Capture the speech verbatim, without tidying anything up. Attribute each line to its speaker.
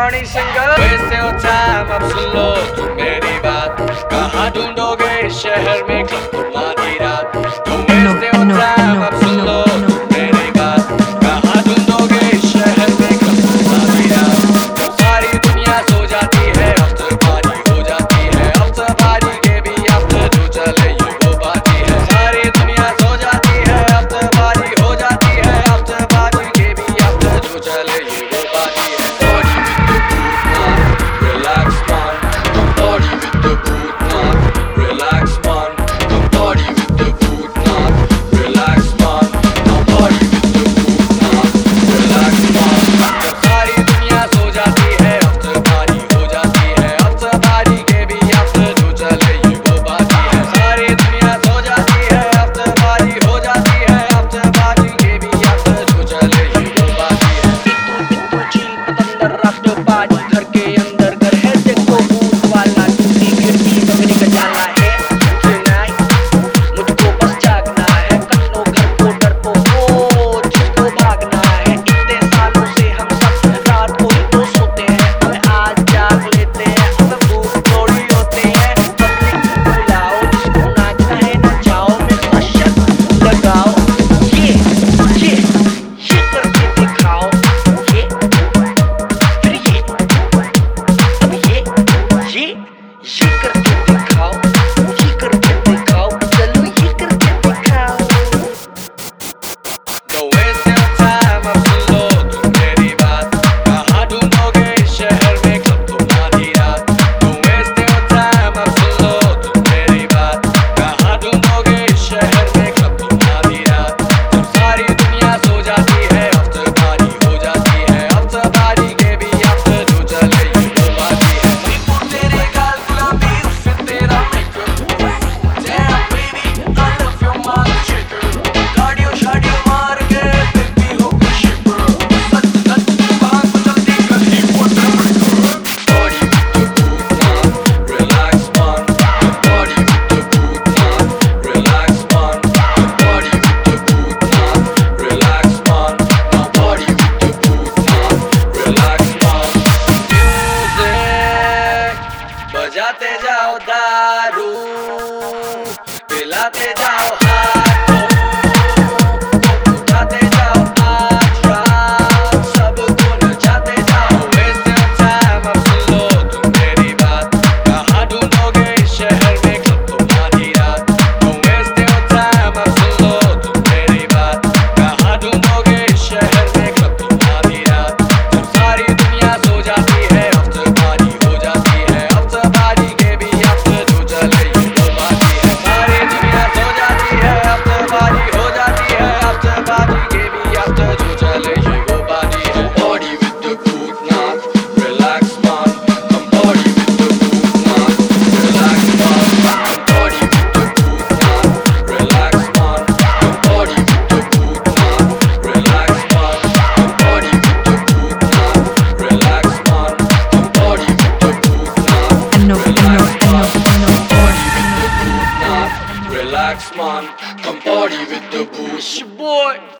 Speaker 1: पुरानी सिंगल वैसे हो टाइम अब सुन लो तुम मेरी बात कहाँ ढूंढोगे शहर में क्लब तुम्हारी रात तुम वैसे हो टाइम अब सुन लो तुम मेरी बात कहाँ ढूंढोगे शहर में क्लब तुम्हारी रात जब सारी दुनिया सो जाती है अफ्तर पारी हो जाती है अफ्तर पारी के भी अफ्तर जो चले ये वो बाती है सारी दुनिया सो जाती है अफ्तर पारी हो जाती है अफ्तर पारी के भी अफ्तर जो चले ये वो बाती है Party with the boot man, relax man. Come party with the boot man, relax man. Come party with the boot man, relax man. जब सारी दुनिया सो जाती है अफ्तर पारी हो जाती है अफ्तर पारी के भी अफ्तर जो चले ये वो बाती है सारी दुनिया सो जाती है अफ्तर पारी हो जाती है अफ्तर पारी के भी अफ्तर जो चले ये वो बाती है बिल्कुल चिल पतंदर अफ्तर पारी घर के अंदर घर है देखो भूत वाला टूटी खिड़की बगड़ी का जाला है tonight मुझको बस जागना है कन्नो घर को डर को ओ जिसको भागना है इतने सालों से हम सब रात को ही तो सोते हैं हमें आज जाग लेते हैं सब भूत थोड़ी होते हैं पब्लिक बुलाओ जिसको नाचना है नचाओ मेरे साथ लगाओ ये ये ये करके दिखाओ ये फिर ये अब ये ये ये करके दिखाओ ये करके दिखाओ चलो ये करके दिखाओ तो वैसे हो टाइम अब सुन लो तुम मेरी बात कहाँ ढूंढोगे शहर में क्लब तुम्हारी रात तो वैसे हो टाइम अब सुन लो तुम मेरी बात कहाँ ढूंढोगे शहर में क्लब तुम्हारी रात जब सारी दुनिया सो जाती है अफ्तर पारी हो जाती है अफ्तर पारी के भी अफ्तर जो चले ये वो बाती है मणिपुर तेरे गाल गुलाबी उससे तेरा makeup damn baby I love your mother chicken cardio शाडियो मार के बेबी हो गई शिपर सच सच बात को जल्दी कहीं whatever party with the boot man relax man party with the boot man relax man party with the boot man relax man now party with the boot man relax man music बजाते जाओ दारू पिलाते जाओ हाथों उठाते जाओ आज रात सबको नचाते जाओ वैसे हो टाइम अब सुन लो तुम मेरी बात कहाँ ढूंढोगे शहर में क्लब तुम्हारी रात तुम वैसे हो टाइम अब सुन लो तुम मेरी बात कहाँ ढूंढोगे शहर में क्लब तुम्हारी रात जब सारी दुनिया सो जाती है अफ्तर पारी हो जाती है अफ्तर पारी के भी अफ्तर जो चले ये वो बाती है सारी दुनिया सो जाती है अफ्तर पारी हो जाती है अफ्तर पारी के भी अफ्तर जो चले ये वो बाती है party with the boot man relax man come party with the boot man relax man come party with the boot man relax man come party with the boot man relax man come party with the boot man relax man come party with the boot man
Speaker 2: Ano, ano, ano, ano,
Speaker 1: party with the boot man relax man come party with the boot boy